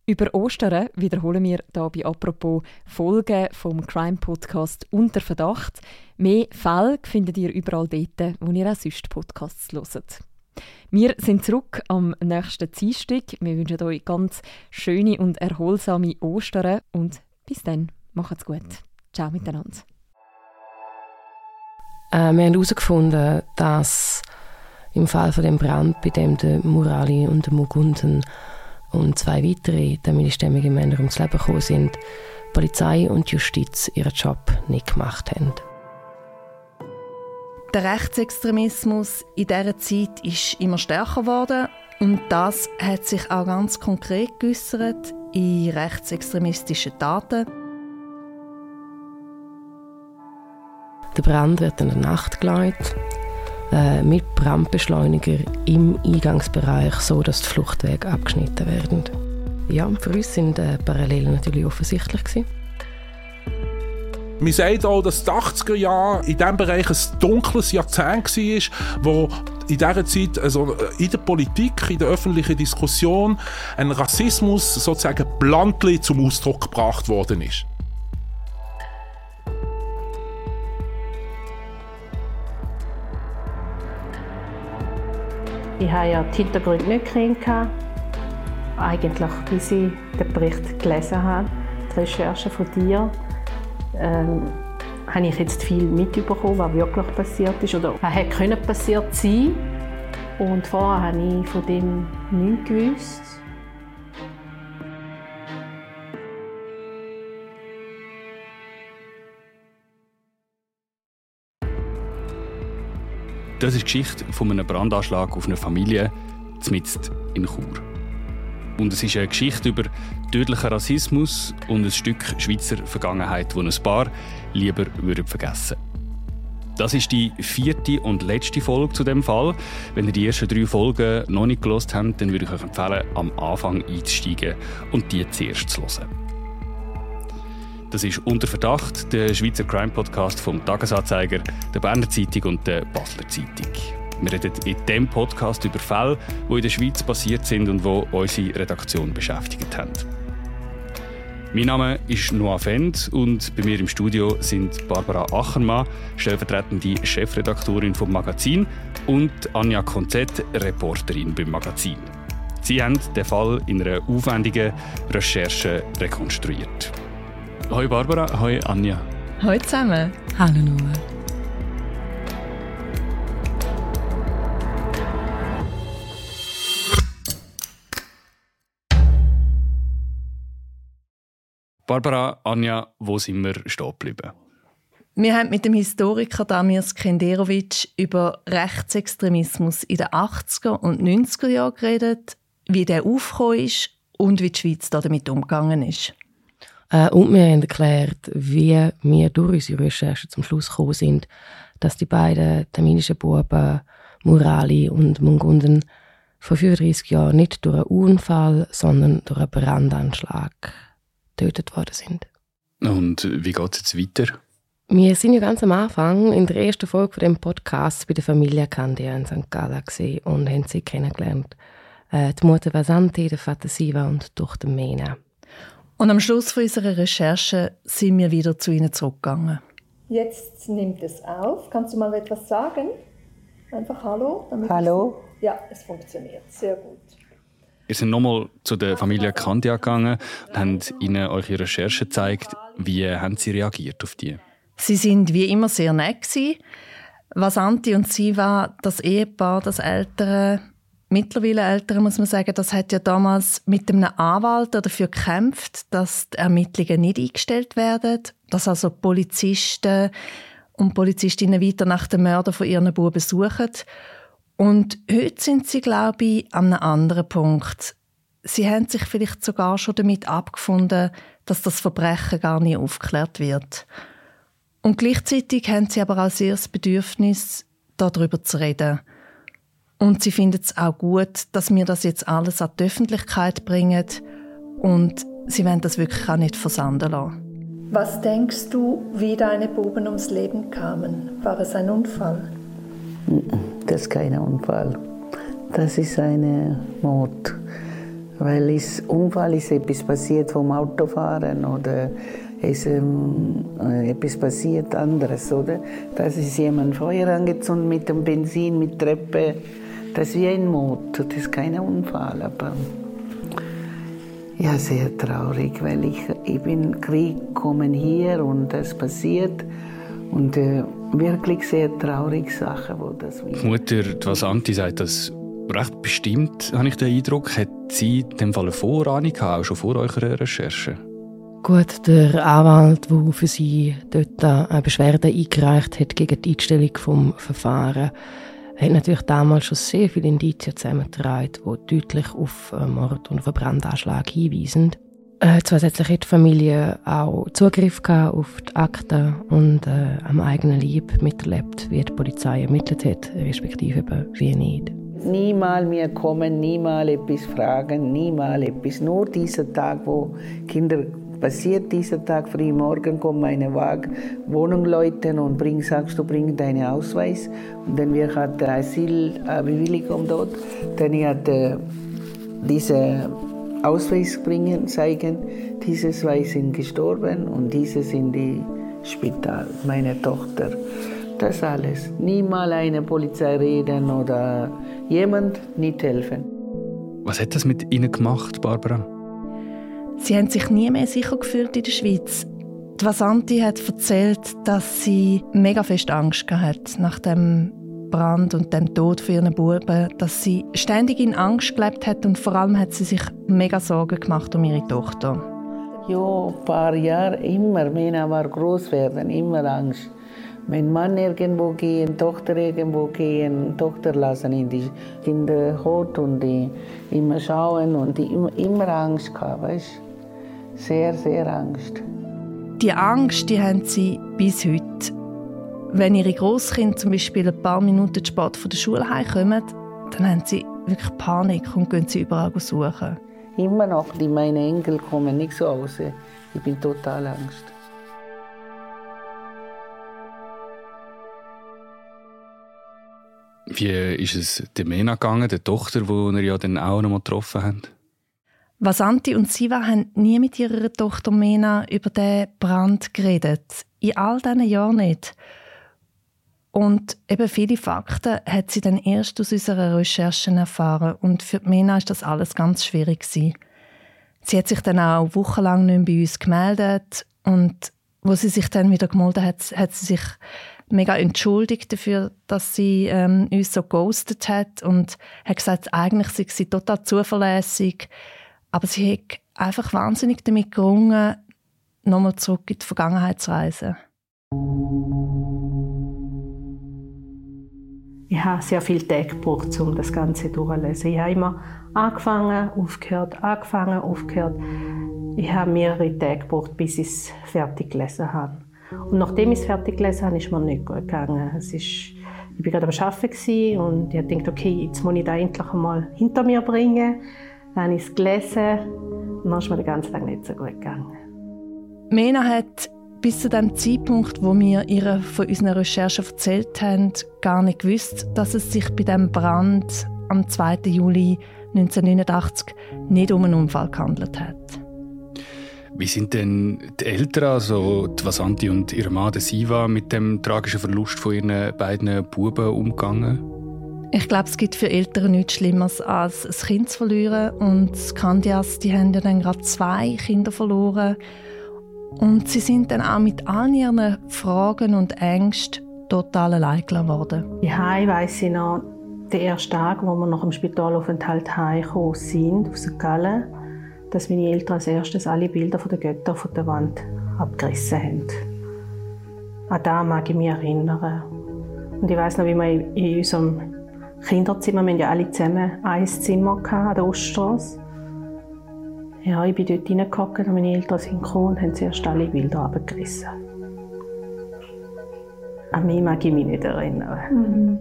Über Ostern wiederholen wir hier bei «Apropos» Folgen vom Crime-Podcast «Unter Verdacht». Mehr Fälle findet ihr überall dort, wo ihr auch sonst Podcasts hört. Wir sind zurück am nächsten Dienstag. Wir wünschen euch ganz schöne und erholsame Ostern und bis dann, macht's gut. Ciao miteinander. Wir haben herausgefunden, dass im Fall von dem Brand, bei dem der Murali und der Mugunden und 2 weitere tamilstämmige Männer ums Leben gekommen sind, die Polizei und die Justiz ihren Job nicht gemacht haben. Der Rechtsextremismus in dieser Zeit ist immer stärker geworden und das hat sich auch ganz konkret geäussert in rechtsextremistischen Taten. Der Brand wird in der Nacht geleitet, mit Brandbeschleuniger im Eingangsbereich, so dass die Fluchtwege abgeschnitten werden. Ja, für uns sind Parallelen natürlich offensichtlich gewesen. Man sagt auch, dass die 80er Jahre in diesem Bereich ein dunkles Jahrzehnt war, wo in dieser Zeit also in der Politik, in der öffentlichen Diskussion ein Rassismus sozusagen bluntly zum Ausdruck gebracht worden ist. Ich hatte ja die Hintergründe nicht gekannt. Eigentlich, bis ich den Bericht gelesen habe, die Recherche von dir, habe ich jetzt viel mitbekommen, was wirklich passiert ist oder was hätte passiert sein. Und vorher habe ich von dem nichts gewusst. Das ist die Geschichte von einem Brandanschlag auf eine Familie mitten in Chur. Und es ist eine Geschichte über tödlichen Rassismus und ein Stück Schweizer Vergangenheit, das ein paar lieber vergessen würden. Das ist die 4. und letzte Folge zu dem Fall. Wenn ihr die ersten 3 Folgen noch nicht gehört habt, dann würde ich euch empfehlen, am Anfang einzusteigen und die zuerst zu hören. Das ist «Unter Verdacht», der Schweizer Crime-Podcast vom «Tagesanzeiger», der «Berner Zeitung» und der «Basler Zeitung». Wir reden in diesem Podcast über Fälle, die in der Schweiz passiert sind und die unsere Redaktion beschäftigt haben. Mein Name ist Noah Fend und bei mir im Studio sind Barbara Achermann, stellvertretende Chefredaktorin vom Magazin, und Anja Konzett, Reporterin beim Magazin. Sie haben den Fall in einer aufwendigen Recherche rekonstruiert. Hoi Barbara, hoi Anja. Hallo zusammen. Hallo Noah. Barbara, Anja, wo sind wir stehen geblieben? Wir haben mit dem Historiker Damir Skenderovic über Rechtsextremismus in den 80er und 90er Jahren geredet, wie der aufgekommen ist und wie die Schweiz damit umgegangen ist. Und wir haben erklärt, wie wir durch unsere Recherche zum Schluss gekommen sind, dass die beiden tamilischen Buben, Murali und Mugunden, vor 35 Jahren nicht durch einen Unfall, sondern durch einen Brandanschlag getötet worden sind. Und wie geht es jetzt weiter? Wir sind ja ganz am Anfang in der ersten Folge von dem Podcast bei der Familie Candia in St. Gallen und haben sie kennengelernt. Die Mutter war Santi, der Vater Siva und die Tochter Mena. Und am Schluss von unserer Recherche sind wir wieder zu ihnen zurückgegangen. Jetzt nimmt es auf. Kannst du mal etwas sagen? Einfach Hallo? Hallo? Ja, es funktioniert. Sehr gut. Ihr seid nochmal zu der Familie Candia gegangen und habt ihnen eure Recherche gezeigt. Wie haben sie reagiert auf die? Sie sind wie immer sehr nett gewesen. Was Santi und Siva, das Ehepaar, das ältere, mittlerweile ältere, muss man sagen, das hat ja damals mit einem Anwalt dafür gekämpft, dass die Ermittlungen nicht eingestellt werden, dass also Polizisten und Polizistinnen weiter nach den Mördern von ihren Buben suchen. Und heute sind sie, glaube ich, an einem anderen Punkt. Sie haben sich vielleicht sogar schon damit abgefunden, dass das Verbrechen gar nicht aufgeklärt wird. Und gleichzeitig haben sie aber auch sehr das Bedürfnis, darüber zu reden. Und sie finden es auch gut, dass wir das jetzt alles an die Öffentlichkeit bringen. Und sie wollen das wirklich auch nicht versanden lassen. Was denkst du, wie deine Buben ums Leben kamen? War es ein Unfall? Das ist kein Unfall. Das ist ein Mord. Weil Unfall ist etwas passiert vom Autofahren oder ist etwas passiert anderes, oder? Das ist jemand Feuer angezündet mit dem Benzin, mit Treppe. Das ist wie ein Mord, das ist kein Unfall, aber ja, sehr traurig, weil ich bin Krieg gekommen hier und das passiert und wirklich sehr traurige Sachen, wo das. Die Mutter, die Vasanti, sagt das recht bestimmt, habe ich den Eindruck. Hat sie in dem Fall eine Vorahnung gehabt, auch schon vor eurer Recherche? Gut, der Anwalt, der für sie dort eine Beschwerde eingereicht hat gegen die Einstellung des Verfahrens, hat natürlich damals schon sehr viele Indizien zusammengetragen, die deutlich auf Mord und auf einen Brandanschlag hinweisen. Zusätzlich hat die Familie auch Zugriff auf die Akten und am eigenen Leib miterlebt, wie die Polizei ermittelt hat, respektive wie nicht. Niemals mehr kommen, niemals etwas fragen, niemals etwas. Nur dieser Tag, wo Kinder passiert, dieser Tag früh morgen kommt meine Wohnung läuten und sagst du, bring deinen Ausweis. Und dann wir hatten Asylbewilligung dort. Dann hat diese Ausweis zeigen, diese zwei sind gestorben und diese sind im Spital, meine Tochter. Das alles. Niemals eine Polizei reden oder jemand nicht helfen. Was hat das mit Ihnen gemacht, Barbara? Sie haben sich nie mehr sicher gefühlt in der Schweiz. Die Vasanti hat erzählt, dass sie mega fest Angst hatte nach dem Brand und dem Tod für ihren Buben, dass sie ständig in Angst gelebt hat und vor allem hat sie sich mega Sorgen gemacht um ihre Tochter. Ja, ein paar Jahre immer. Mena war groß werden, immer Angst. Mein Mann irgendwo gehen, Tochter irgendwo gehen, Tochter lassen in die Kinderhut und die immer schauen und die immer Angst gehabt, weißt? Sehr, sehr Angst. Die Angst, die haben sie bis heute. Wenn ihre Grosskinder zum Beispiel ein paar Minuten zu spät von der Schule heimkommen, dann haben sie wirklich Panik und gehen sie überall suchen. Immer noch, meine Enkel kommen nicht so raus. Ich bin total Angst. Wie ist es der Mena gegangen, der Tochter, die ihr ja dann auch noch mal getroffen habt? Vasanti und Siva haben nie mit ihrer Tochter Mena über den Brand geredet. In all diesen Jahren nicht. Und eben viele Fakten hat sie dann erst aus unserer Recherchen erfahren. Und für Mena war das alles ganz schwierig. Sie hat sich dann auch wochenlang nicht mehr bei uns gemeldet. Und als sie sich dann wieder gemeldet hat sie sich mega entschuldigt dafür, dass sie uns so ghostet hat. Und hat gesagt, eigentlich sei sie total zuverlässig. Aber sie hat einfach wahnsinnig damit gerungen, nochmal zurück in die Vergangenheit zu reisen. Ich habe sehr viel Tage gebraucht, um das Ganze durchzulesen. Ich habe immer angefangen, aufgehört. Ich habe mehrere Tage gebraucht, bis ich es fertig gelesen habe. Und nachdem ich es fertig gelesen habe, ist es mir nicht gut gegangen. Ich war gerade am Arbeiten und ich dachte, okay, jetzt muss ich das endlich einmal hinter mir bringen. Dann habe ich es gelesen und dann ist mir den ganzen Tag nicht so gut gegangen. Mena hat bis zu dem Zeitpunkt, wo wir ihr von unseren Recherchen erzählt haben, gar nicht gewusst, dass es sich bei dem Brand am 2. Juli 1989 nicht um einen Unfall gehandelt hat. Wie sind denn die Eltern, also die Vasanti und ihr Mann, der Siva, mit dem tragischen Verlust von ihren beiden Buben umgegangen? Ich glaube, es gibt für Eltern nichts Schlimmeres, als ein Kind zu verlieren. Und die Candias, die haben ja dann gerade 2 Kinder verloren. Und sie sind dann auch mit all ihren Fragen und Ängsten total allein gelassen worden. Ja, ich weiss noch, den ersten Tag, wo wir nach dem Spitalaufenthalt heimgekommen sind, aus St. Gallen, dass meine Eltern als erstes alle Bilder von den Göttern von der Wand abgerissen haben. An das mag ich mich erinnern. Und ich weiss noch, wie wir in unserem Kinderzimmer, wir hatten ja alle zusammen ein Zimmer an der Oststrasse. Ja, ich bin dort reingehockt und meine Eltern sind gekommen und haben zuerst alle Bilder abgerissen. An mich mag ich mich nicht erinnern.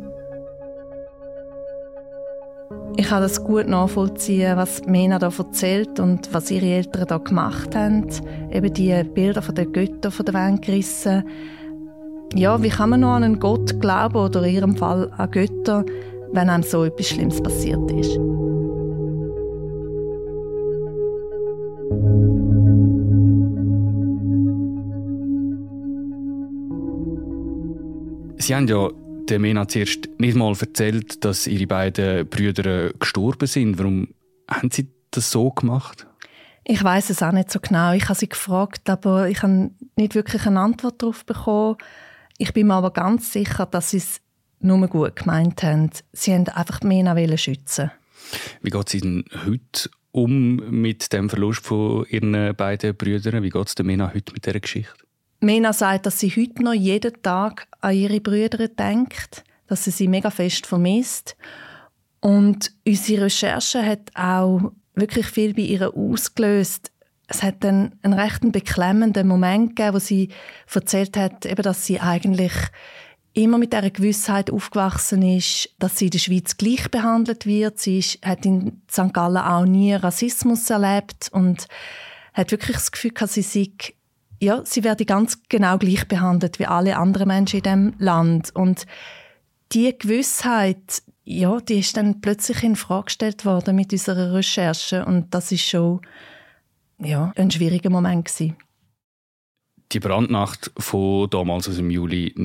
Ich kann das gut nachvollziehen, was Mena da erzählt und was ihre Eltern da gemacht haben. Eben die Bilder von den Göttern von der Wand gerissen. Ja, wie kann man noch an einen Gott glauben oder in ihrem Fall an Götter, wenn einem so etwas Schlimmes passiert ist? Sie haben ja der Mena zuerst nicht mal erzählt, dass ihre beiden Brüder gestorben sind. Warum haben Sie das so gemacht? Ich weiß es auch nicht so genau. Ich habe sie gefragt, aber ich habe nicht wirklich eine Antwort darauf bekommen. Ich bin mir aber ganz sicher, dass sie es nur gut gemeint haben. Sie wollten einfach Mena schützen. Wie geht sie denn heute mit dem Verlust von ihren beiden Brüdern? Wie geht es Mena heute mit dieser Geschichte? Mena sagt, dass sie heute noch jeden Tag an ihre Brüder denkt, dass sie mega fest vermisst. Und unsere Recherche hat auch wirklich viel bei ihr ausgelöst. Es hat einen recht beklemmenden Moment gegeben, wo sie erzählt hat, eben, dass sie eigentlich immer mit dieser Gewissheit aufgewachsen ist, dass sie in der Schweiz gleich behandelt wird. Sie hat in St. Gallen auch nie Rassismus erlebt und hat wirklich das Gefühl gehabt, sie werde ganz genau gleich behandelt wie alle anderen Menschen in diesem Land. Und diese Gewissheit, ja, die ist dann plötzlich in Frage gestellt worden mit unserer Recherche. Und das ist schon ein schwieriger Moment gewesen. Die Brandnacht von damals aus dem Juli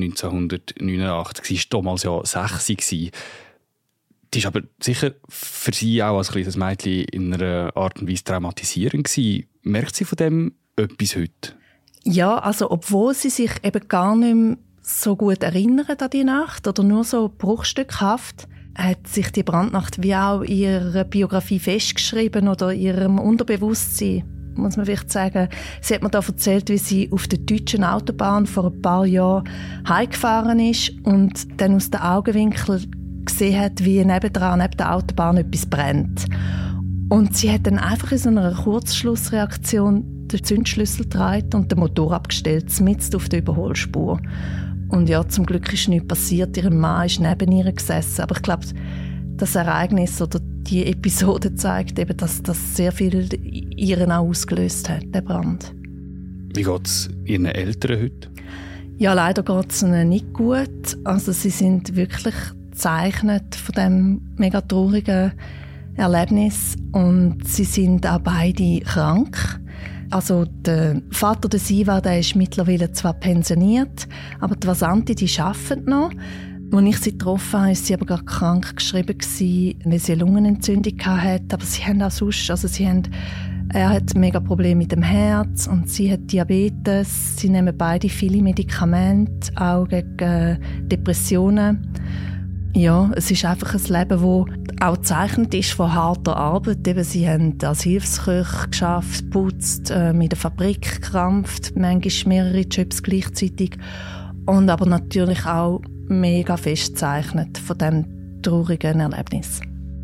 1989 war damals ja 6 Uhr. Die war aber sicher für sie auch als kleines Mädchen in einer Art und Weise traumatisierend gewesen. Merkt sie von dem etwas heute? Ja, also obwohl sie sich eben gar nicht mehr so gut erinnert an die Nacht oder nur so bruchstückhaft, hat sich die Brandnacht wie auch in ihrer Biografie festgeschrieben oder in ihrem Unterbewusstsein, muss man vielleicht sagen. Sie hat mir da erzählt, wie sie auf der deutschen Autobahn vor ein paar Jahren heimgefahren ist und dann aus den Augenwinkel gesehen hat, wie neben der Autobahn etwas brennt. Und sie hat dann einfach in so einer Kurzschlussreaktion den Zündschlüssel gedreht und den Motor abgestellt, mitten auf der Überholspur. Und ja, zum Glück ist nichts passiert. Ihr Mann ist neben ihr gesessen. Aber ich glaube, das Ereignis oder die Episode zeigt eben, dass das sehr viel ihren auch ausgelöst hat, der Brand. Wie geht es Ihren Eltern heute? Ja, leider geht es ihnen nicht gut. Also sie sind wirklich gezeichnet von diesem mega traurigen Erlebnis. Und sie sind auch beide krank. Also der Vater der Siva, der ist mittlerweile zwar pensioniert, aber die Vasanti, die arbeitet noch. Als ich sie getroffen habe, war sie aber gar krank geschrieben, weil sie eine Lungenentzündung hatte. Aber sie haben auch sonst, er hat mega Probleme mit dem Herz und sie hat Diabetes. Sie nehmen beide viele Medikamente, auch gegen Depressionen. Ja, es ist einfach ein Leben, das auch gezeichnet ist von harter Arbeit. Eben, sie haben als Hilfsköche geschafft, putzt, mit der Fabrik gekrampft, manchmal mehrere Jobs gleichzeitig. Und aber natürlich auch mega fest gezeichnet von diesem traurigen Erlebnis.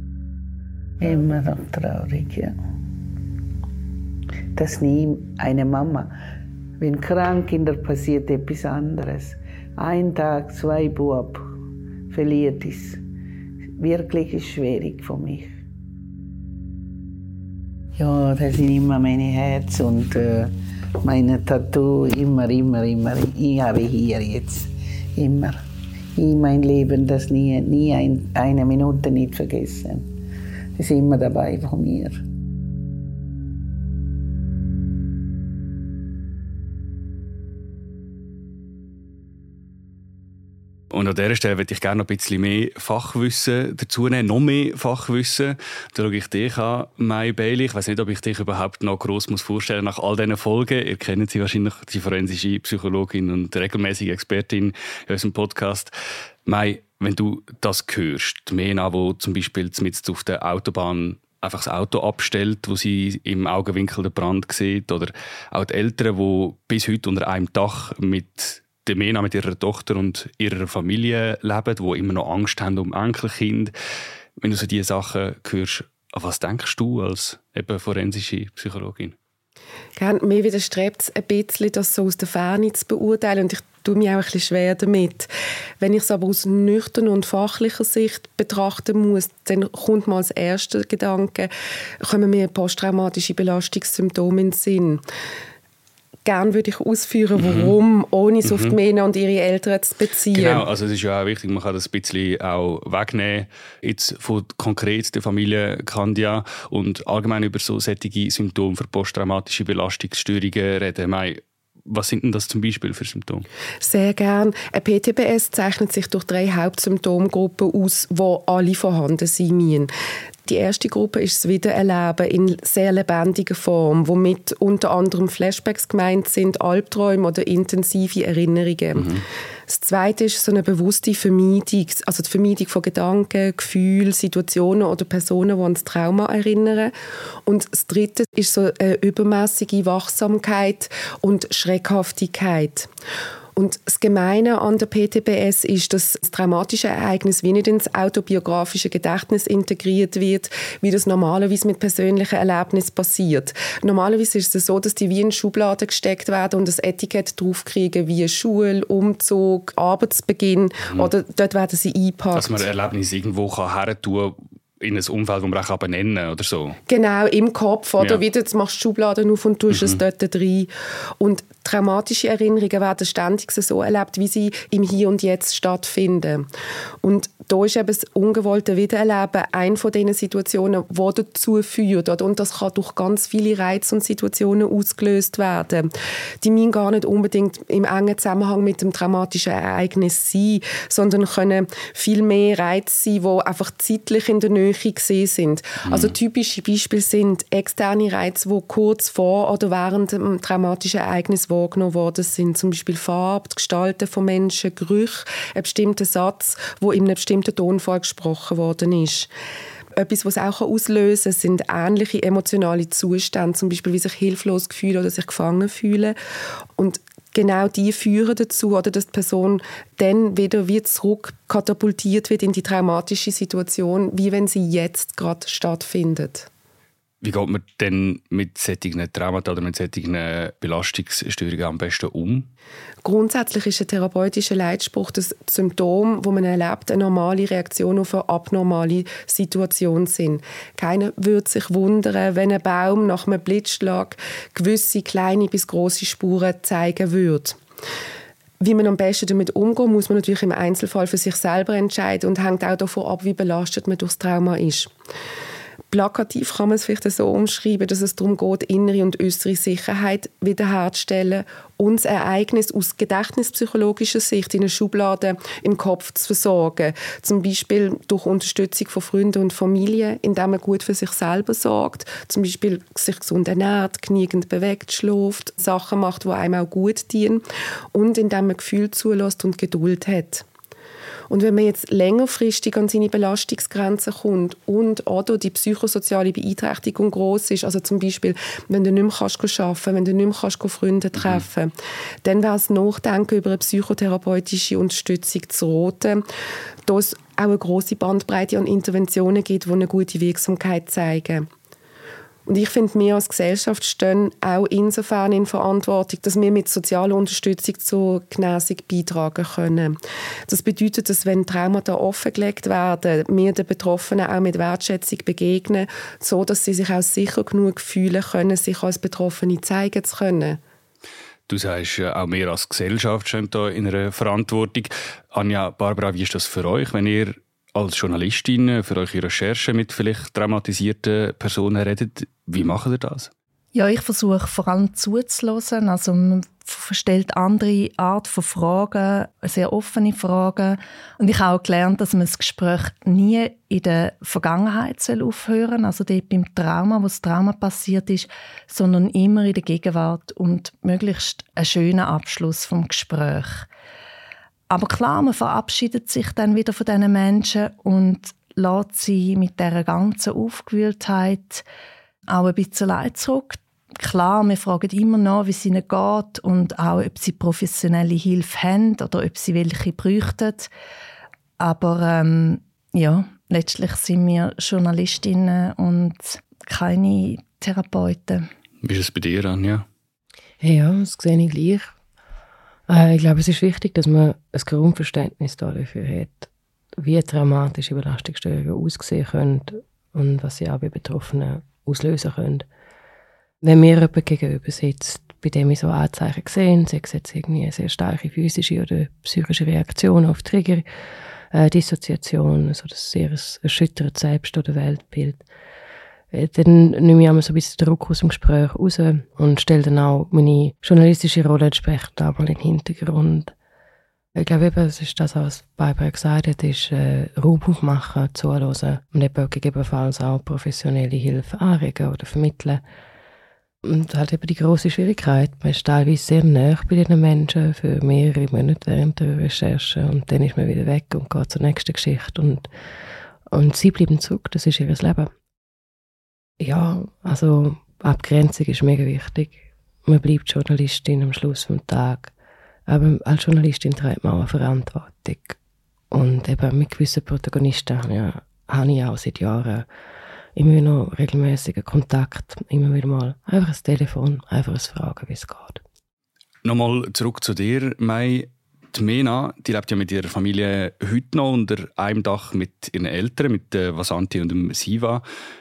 Immer noch traurig, ja. Das ist nie eine Mama. Wenn Kinder passiert etwas anderes. Ein Tag, 2 Bub verliert es. Wirklich ist schwierig für mich. Ja, das sind immer meine Herz und meine Tattoo, immer. Ich habe hier jetzt, immer. In mein Leben das nie eine Minute nicht vergessen. Das ist immer dabei von mir. Und an dieser Stelle würde ich gerne noch ein bisschen mehr Fachwissen dazu nehmen, noch mehr Fachwissen. Da schaue ich dich an, Mai Bailey. Ich weiss nicht, ob ich dich überhaupt noch gross vorstellen muss nach all diesen Folgen. Ihr kennt sie wahrscheinlich, die forensische Psychologin und regelmäßige Expertin in unserem Podcast. Mai, wenn du das hörst, die Mena, die zum Beispiel mitten auf der Autobahn einfach das Auto abstellt, wo sie im Augenwinkel den Brand sieht, oder auch die Eltern, die bis heute unter einem Dach mit der Mena mit ihrer Tochter und ihrer Familie leben, die immer noch Angst haben um Enkelkind. Wenn du so diese Sachen hörst, an was denkst du als eben forensische Psychologin? Mir widerstrebt es ein bisschen, das so aus der Ferne zu beurteilen. Und ich tue mich auch ein bisschen schwer damit. Wenn ich es aber aus nüchterner und fachlicher Sicht betrachten muss, dann kommt mal als erster Gedanke, kommen mir posttraumatische Belastungssymptome in den Sinn. gerne würde ich ausführen, warum, ohne es auf die Männer und ihre Eltern zu beziehen. Genau, also es ist ja auch wichtig, man kann das ein bisschen auch wegnehmen, jetzt von konkret der Familie Candia und allgemein über so solche Symptome für posttraumatische Belastungsstörungen reden. Was sind denn das zum Beispiel für Symptome? Sehr gern. Ein PTBS zeichnet sich durch 3 Hauptsymptomgruppen aus, die alle vorhanden sein müssen. Die erste Gruppe ist das Wiedererleben in sehr lebendiger Form, womit unter anderem Flashbacks gemeint sind, Albträume oder intensive Erinnerungen. Das zweite ist so eine bewusste Vermeidung, also die Vermeidung von Gedanken, Gefühlen, Situationen oder Personen, die an das Trauma erinnern. Und das dritte ist so eine übermäßige Wachsamkeit und Schreckhaftigkeit. Und das Gemeine an der PTBS ist, dass das traumatische Ereignis wie nicht ins autobiografische Gedächtnis integriert wird, wie das normalerweise mit persönlichen Erlebnissen passiert. Normalerweise ist es so, dass die wie in Schubladen gesteckt werden und das Etikett draufkriegen, wie Schule, Umzug, Arbeitsbeginn oder dort werden sie eingepackt. Dass man Erlebnisse irgendwo hertun kann, in ein Umfeld, das man auch benennen kann oder so. Genau, im Kopf. Oder wieder, jetzt machst du Schubladen auf und tust es dort rein. Und traumatische Erinnerungen werden ständig so erlebt, wie sie im Hier und Jetzt stattfinden. Und da ist eben das ungewollte Wiedererleben eine von diesen Situationen, die dazu führt. Und das kann durch ganz viele Reize und Situationen ausgelöst werden. Die müssen gar nicht unbedingt im engen Zusammenhang mit dem traumatischen Ereignis sein, sondern können viel mehr Reize sein, die einfach zeitlich in der Nähe gesehen sind. Also typische Beispiele sind externe Reize, die kurz vor oder während dem traumatischen Ereignis wahrgenommen worden sind. Zum Beispiel Farbe, Gestalten von Menschen, Gerüche, ein bestimmter Satz, der in einem bestimmten Tonfall gesprochen worden ist. Etwas, was es auch auslösen kann, sind ähnliche emotionale Zustände, zum Beispiel wie sich hilflos fühlen oder sich gefangen fühlen. Und genau die führen dazu, oder dass die Person dann wieder zurück katapultiert wird in die traumatische Situation, wie wenn sie jetzt gerade stattfindet. Wie geht man denn mit solchen Traumata oder mit solchen Belastungsstörungen am besten um? Grundsätzlich ist ein therapeutischer Leitspruch das Symptom, das man erlebt, eine normale Reaktion auf eine abnormale Situation sind. Keiner würde sich wundern, wenn ein Baum nach einem Blitzschlag gewisse kleine bis grosse Spuren zeigen würde. Wie man am besten damit umgeht, muss man natürlich im Einzelfall für sich selber entscheiden und hängt auch davon ab, wie belastet man durch das Trauma ist. Plakativ kann man es vielleicht so umschreiben, dass es darum geht, innere und äußere Sicherheit wiederherzustellen und das Ereignis aus gedächtnispsychologischer Sicht in einer Schublade im Kopf zu versorgen. Zum Beispiel durch Unterstützung von Freunden und Familie, indem man gut für sich selber sorgt, zum Beispiel sich gesund ernährt, genügend bewegt, schläft, Sachen macht, die einem auch gut dienen und indem man Gefühle zulässt und Geduld hat. Und wenn man jetzt längerfristig an seine Belastungsgrenzen kommt und oder die psychosoziale Beeinträchtigung gross ist, also zum Beispiel, wenn du nicht mehr arbeiten kannst, wenn du nicht mehr Freunde treffen kannst, dann wäre es Nachdenken über eine psychotherapeutische Unterstützung zu raten, da es auch eine grosse Bandbreite an Interventionen gibt, die eine gute Wirksamkeit zeigen. Und ich finde, wir als Gesellschaft stehen auch insofern in Verantwortung, dass wir mit sozialer Unterstützung zur Genesung beitragen können. Das bedeutet, dass wenn Traumata offengelegt werden, wir den Betroffenen auch mit Wertschätzung begegnen, so dass sie sich auch sicher genug fühlen können, sich als Betroffene zeigen zu können. Du sagst, auch wir als Gesellschaft stehen da in einer Verantwortung. Anja, Barbara, wie ist das für euch, wenn ihr als Journalistin für eure Recherchen mit vielleicht traumatisierten Personen redet? Wie macht ihr das? Ja, ich versuche vor allem zuzuhören. Also man stellt andere Art von Fragen, sehr offene Fragen. Und ich habe auch gelernt, dass man das Gespräch nie in der Vergangenheit aufhören soll, also dort beim Trauma, wo das Trauma passiert ist, sondern immer in der Gegenwart und möglichst einen schönen Abschluss vom Gespräch. Aber klar, man verabschiedet sich dann wieder von diesen Menschen und lässt sie mit dieser ganzen Aufgewühltheit auch ein bisschen allein zurück. Klar, wir fragen immer noch, wie es ihnen geht und auch, ob sie professionelle Hilfe haben oder ob sie welche bräuchten. Aber ja, letztlich sind wir Journalistinnen und keine Therapeuten. Wie ist es bei dir, Anja? Ja, das sehe ich gleich. Ich glaube, es ist wichtig, dass man ein Grundverständnis dafür hat, wie traumatische Belastungsstörungen aussehen können und was sie auch bei Betroffenen auslösen können. Wenn mir jemand gegenüber sitzt, bei dem ich so Anzeichen gesehen, sei es jetzt irgendwie eine sehr starke physische oder psychische Reaktion auf Trigger, Dissoziation, also das sehr erschüttert Selbst- oder Weltbild. Dann nehme ich einmal so ein bisschen den Druck aus dem Gespräch raus und stelle dann auch meine journalistische Rolle entsprechend auch mal in den Hintergrund. Ich glaube eben, es ist das, was Barbara gesagt hat, ist Raum aufmachen, zuhören und eben gegebenenfalls auch professionelle Hilfe anregen oder vermitteln. Und halt eben die grosse Schwierigkeit, man ist teilweise sehr nahe bei diesen Menschen für mehrere Monate während der Recherche und dann ist man wieder weg und geht zur nächsten Geschichte und sie bleiben zurück, das ist ihr Leben. Ja, also Abgrenzung ist mega wichtig. Man bleibt Journalistin am Schluss des Tages. Aber als Journalistin trägt man auch eine Verantwortung. Und eben mit gewissen Protagonisten habe ich auch seit Jahren immer wieder noch regelmäßigen Kontakt. Immer wieder mal einfach ein Telefon, einfach ein Fragen, wie es geht. Nochmal zurück zu dir, Mai. Die Mena, die lebt ja mit ihrer Familie heute noch unter einem Dach mit ihren Eltern, mit Vasanti und dem Siva.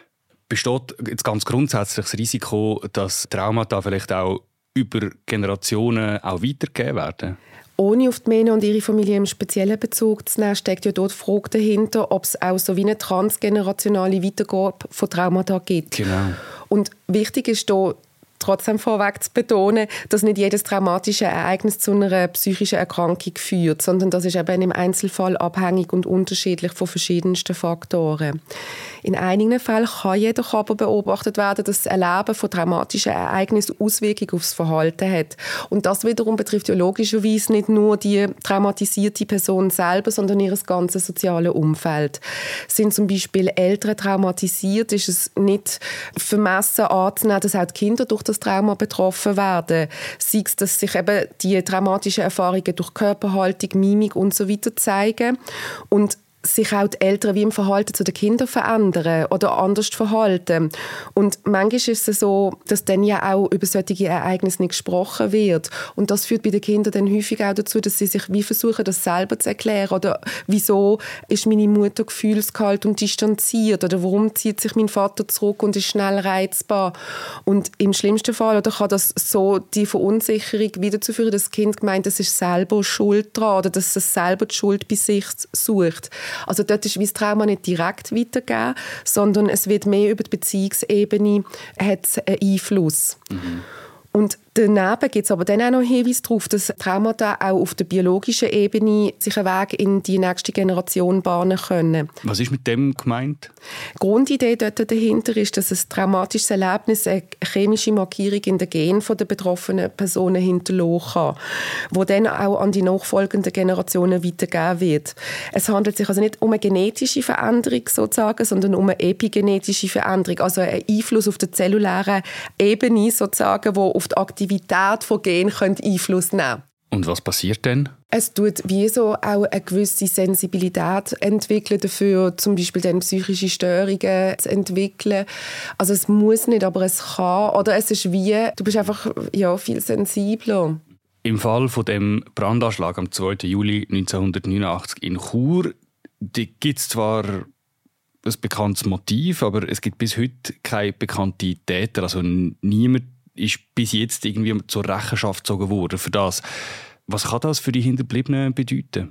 Besteht jetzt ganz grundsätzlich das Risiko, dass Traumata vielleicht auch über Generationen auch weitergegeben werden? Ohne auf die Mena und ihre Familie im speziellen Bezug zu nehmen, steckt ja dort die Frage dahinter, ob es auch so wie eine transgenerationale Weitergabe von Traumata gibt. Genau. Und wichtig ist hier, trotzdem vorweg zu betonen, dass nicht jedes traumatische Ereignis zu einer psychischen Erkrankung führt, sondern das ist eben im Einzelfall abhängig und unterschiedlich von verschiedensten Faktoren. In einigen Fällen kann jedoch aber beobachtet werden, dass das Erleben von traumatischen Ereignissen Auswirkungen auf das Verhalten hat. Und das wiederum betrifft ja logischerweise nicht nur die traumatisierte Person selber, sondern ihr ganzes soziales Umfeld. Sind zum Beispiel Eltern traumatisiert, ist es nicht vermessen anzunehmen, dass auch die Kinder durch das Trauma betroffen werden. Sei es, dass sich eben die traumatischen Erfahrungen durch Körperhaltung, Mimik und so weiter zeigen und sich auch die Eltern wie im Verhalten zu den Kindern verändern oder anders verhalten. Und manchmal ist es so, dass dann ja auch über solche Ereignisse nicht gesprochen wird. Und das führt bei den Kindern dann häufig auch dazu, dass sie sich wie versuchen, das selber zu erklären. Oder wieso ist meine Mutter gefühlskalt und distanziert? Oder warum zieht sich mein Vater zurück und ist schnell reizbar? Und im schlimmsten Fall oder kann das so die Verunsicherung wieder dazu führen, dass das Kind meint, es ist selber schuld dran oder dass es selber die Schuld bei sich sucht. Also dort ist das Trauma nicht direkt weitergegeben, sondern es wird mehr über die Beziehungsebene hat einen Einfluss. Mhm. Und daneben gibt es aber dann auch noch Hinweise darauf, dass Traumata auch auf der biologischen Ebene sich einen Weg in die nächste Generation bahnen können. Was ist mit dem gemeint? Die Grundidee dort dahinter ist, dass ein traumatisches Erlebnis eine chemische Markierung in den Genen der betroffenen Personen hinterlassen kann, die dann auch an die nachfolgenden Generationen weitergegeben wird. Es handelt sich also nicht um eine genetische Veränderung sozusagen, sondern um eine epigenetische Veränderung, also einen Einfluss auf der zellulären Ebene sozusagen, wo auf die Aktivität von Genen Einfluss nehmen können. Und was passiert denn? Es tut wie so auch eine gewisse Sensibilität entwickeln dafür, zum Beispiel dann psychische Störungen zu entwickeln. Also es muss nicht, aber es kann. Oder es ist wie, du bist einfach viel sensibler. Im Fall von dem Brandanschlag am 2. Juli 1989 in Chur gibt es zwar ein bekanntes Motiv, aber es gibt bis heute keine bekannten Täter. Also niemand ist bis jetzt irgendwie zur Rechenschaft gezogen worden für das. Was kann das für die Hinterbliebenen bedeuten?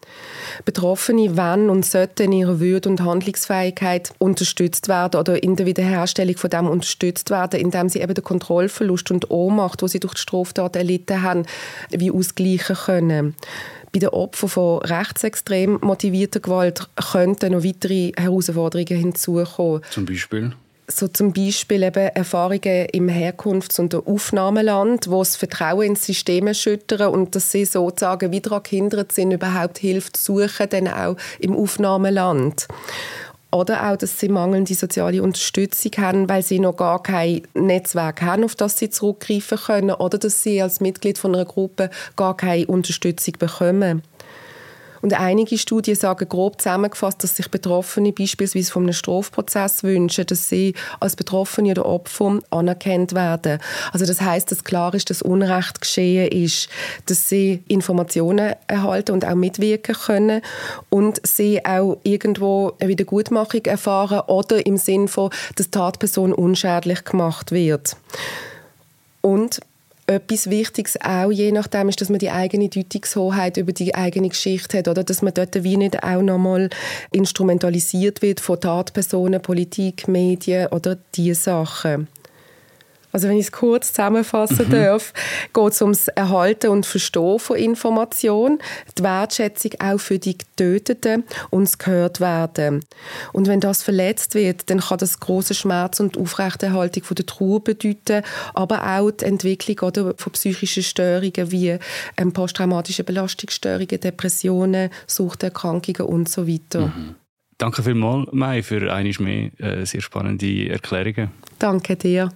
Betroffene wollen und sollten ihre Würde und Handlungsfähigkeit unterstützt werden oder in der Wiederherstellung von dem unterstützt werden, indem sie eben den Kontrollverlust und Ohnmacht, die sie durch die Straftat erlitten haben, wie ausgleichen können. Bei den Opfern von rechtsextrem motivierter Gewalt könnten noch weitere Herausforderungen hinzukommen. Zum Beispiel? Zum Beispiel eben Erfahrungen im Herkunfts- und Aufnahmeland, wo das Vertrauen ins System erschüttern und dass sie sozusagen wieder daran gehindert sind, überhaupt Hilfe zu suchen, dann auch im Aufnahmeland. Oder auch, dass sie mangelnde soziale Unterstützung haben, weil sie noch gar kein Netzwerk haben, auf das sie zurückgreifen können. Oder dass sie als Mitglied von einer Gruppe gar keine Unterstützung bekommen. Und einige Studien sagen grob zusammengefasst, dass sich Betroffene beispielsweise von einem Strafprozess wünschen, dass sie als Betroffene oder Opfer anerkannt werden. Also das heisst, dass klar ist, dass Unrecht geschehen ist, dass sie Informationen erhalten und auch mitwirken können und sie auch irgendwo eine Wiedergutmachung erfahren oder im Sinn von, dass die Tatperson unschädlich gemacht wird. Und etwas Wichtiges auch, je nachdem, ist, dass man die eigene Deutungshoheit über die eigene Geschichte hat, oder dass man dort wie nicht auch nochmal instrumentalisiert wird von Tatpersonen, Politik, Medien oder diese Sachen. Also wenn ich es kurz zusammenfassen darf, geht es ums Erhalten und Verstehen von Information, die Wertschätzung auch für die Getöteten und das Gehörtwerden. Und wenn das verletzt wird, dann kann das grossen Schmerz und die Aufrechterhaltung von der Trauer bedeuten, aber auch die Entwicklung oder, von psychischen Störungen wie posttraumatische Belastungsstörungen, Depressionen, Suchterkrankungen und so weiter. Danke vielmals, Mai, für einmal mehr sehr spannende Erklärungen. Danke dir.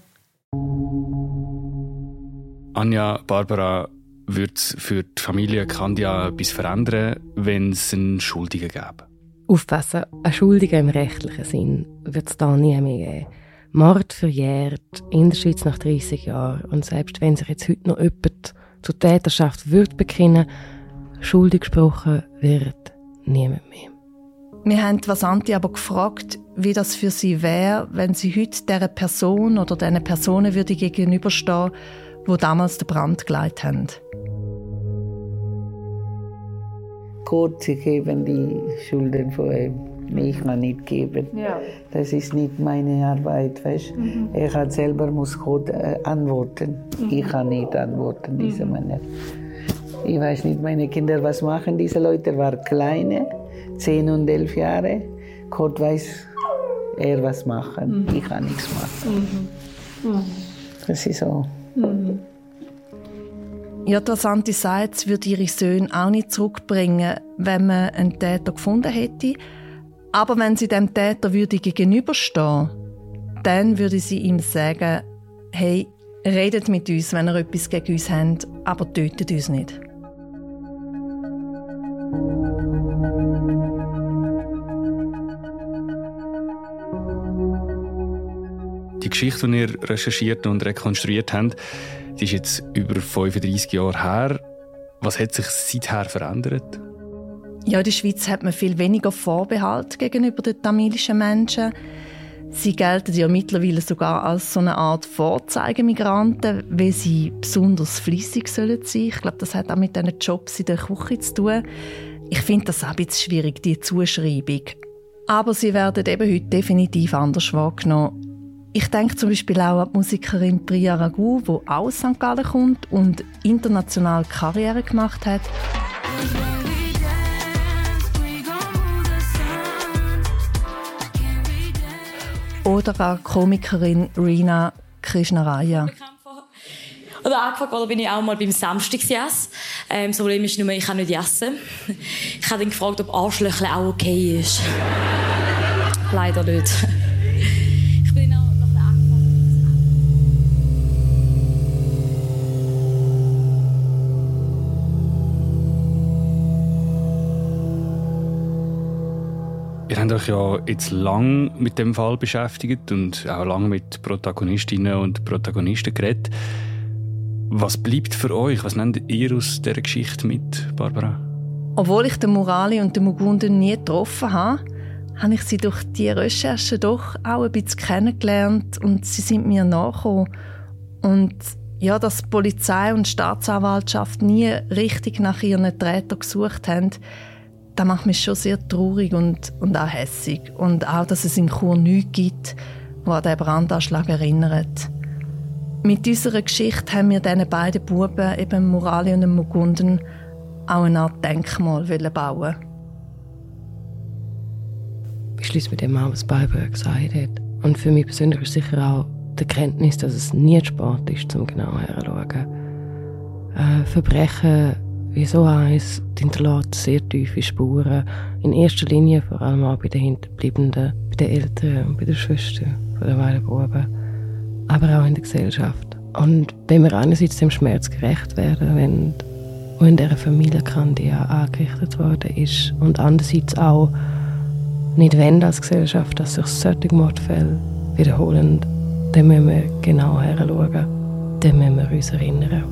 Anja, Barbara, würde es für die Familie Candia etwas verändern, wenn es einen Schuldigen gäbe? Aufpassen, einen Schuldigen im rechtlichen Sinn wird es da nie mehr geben. Mord verjährt in der Schweiz nach 30 Jahren. Und selbst wenn sich jetzt heute noch jemand zur Täterschaft wird bekennen, schuldig gesprochen wird niemand mehr. Wir haben Vasanti aber gefragt, wie das für sie wäre, wenn sie heute dieser Person oder diesen Personen würde gegenüberstehen, die damals den Brand geleitet haben. Gott, sie geben die Schulden vor ihm. Ich kann nicht geben. Ja. Das ist nicht meine Arbeit. Weißt? Er hat selber muss Gott antworten. Ich kann nicht antworten, diese Männer. Ich weiß nicht, meine Kinder, was machen diese Leute, waren kleine. 10 und 11 Jahre. Gott weiß, er was machen. Ich kann nichts machen. Das ist so. Ja, die Vasanti sagt, sie würde ihre Söhne auch nicht zurückbringen, wenn man einen Täter gefunden hätte. Aber wenn sie dem Täter würde gegenüberstehen, dann würde sie ihm sagen, hey, redet mit uns, wenn ihr etwas gegen uns habt, aber tötet uns nicht. Die Geschichte, die ihr recherchiert und rekonstruiert habt, die ist jetzt über 35 Jahre her. Was hat sich seither verändert? Ja, in der Schweiz hat man viel weniger Vorbehalt gegenüber den tamilischen Menschen. Sie gelten ja mittlerweile sogar als so eine Art Vorzeigemigranten, weil sie besonders fleissig sein sollen. Ich glaube, das hat auch mit diesen Jobs in der Küche zu tun. Ich finde das auch ein bisschen schwierig, die Zuschreibung. Aber sie werden eben heute definitiv anders wahrgenommen. Ich denke zum Beispiel auch an die Musikerin Priya Raghu, die auch aus St. Gallen kommt und international Karriere gemacht hat. Oder an die Komikerin Reena Krishnaraya. Oder angefangen bin ich auch mal beim Samstagsessen. Das Problem ist nur, ich kann nicht essen. Ich habe dann gefragt, ob Arschlöchle auch okay ist. Leider nicht. Ich bin auch noch angefangen. Ihr habt euch ja jetzt lange mit dem Fall beschäftigt und auch lange mit Protagonistinnen und Protagonisten geredet. Was bleibt für euch? Was nehmt ihr aus dieser Geschichte mit, Barbara? Obwohl ich den Murali und den Mugunden nie getroffen habe, habe ich sie durch die Recherche doch auch ein bisschen kennengelernt und sie sind mir nachgekommen. Und ja, dass die Polizei und die Staatsanwaltschaft nie richtig nach ihren Tätern gesucht haben, das macht mich schon sehr traurig und auch hässig. Und auch, dass es in Chur nichts gibt, was an diesen Brandanschlag erinnert. Mit unserer Geschichte haben wir diesen beiden Buben, eben Murali und Mugunden, auch eine Art Denkmal bauen. Ich schließe mit dem an, was Barbara gesagt hat. Und für mich persönlich ist sicher auch die Erkenntnis, dass es nie zu spät ist, um genau herzuschauen. Verbrechen wie so eins hinterlässt sehr tiefe Spuren. In erster Linie vor allem auch bei den Hinterbliebenen, bei den Eltern und bei den Schwestern von den beiden Buben. Aber auch in der Gesellschaft. Und wenn wir einerseits dem Schmerz gerecht werden wollen, der in dieser Familie Candia angerichtet worden ist, und andererseits auch nicht wollen als Gesellschaft, dass sich solche Mordfälle wiederholen, dann müssen wir genau hinschauen. Dann müssen wir uns erinnern.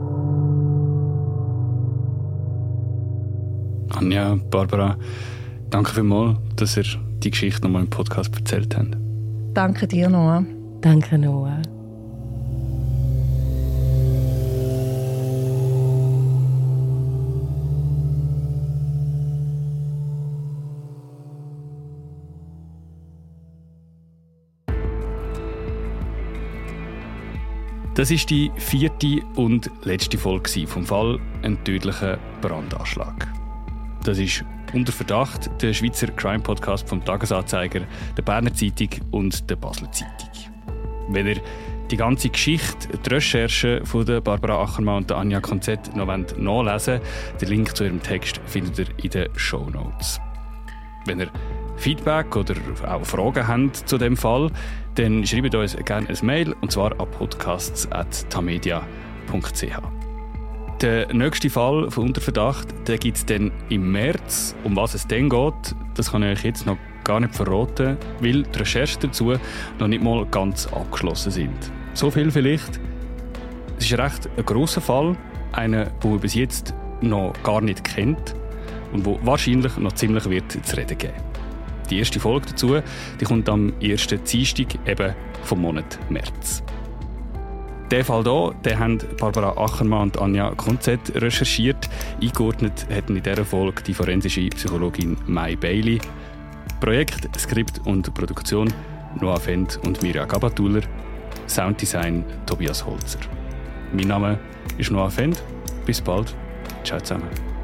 Anja, Barbara, Danke vielmals, dass ihr die Geschichte nochmal im Podcast erzählt habt. Danke dir, Noah. Danke, Noah. Das ist die 4. und letzte Folge vom Fall «Ein tödlicher Brandanschlag». Das ist «Unter Verdacht», der Schweizer Crime-Podcast vom Tagesanzeiger, der Berner Zeitung und der Basler Zeitung. Wenn ihr die ganze Geschichte, die Recherche von der Barbara Achermann und der Anja Konzett noch nachlesen wollt, den Link zu ihrem Text findet ihr in den Shownotes. Wenn ihr Feedback oder auch Fragen habt zu dem Fall, dann schreibt uns gerne ein Mail, und zwar an podcasts@tamedia.ch. Der nächste Fall von Unter Verdacht gibt es dann im März. Um was es dann geht, das kann ich euch jetzt noch gar nicht verraten, weil die Recherchen dazu noch nicht mal ganz abgeschlossen sind. So viel vielleicht. Es ist recht ein grosser Fall, einen, den man bis jetzt noch gar nicht kennt und wo wahrscheinlich noch ziemlich wird zu reden geben. Die erste Folge dazu, die kommt am 1. Dienstag eben vom Monat März. Den Fall hier, den haben Barbara Achermann und Anja Konzett recherchiert. Eingeordnet hatten in dieser Folge die forensische Psychologin Mai Bailey. Projekt, Skript und Produktion Noah Fendt und Mirja Gabatuller. Sounddesign Tobias Holzer. Mein Name ist Noah Fendt. Bis bald. Ciao zusammen.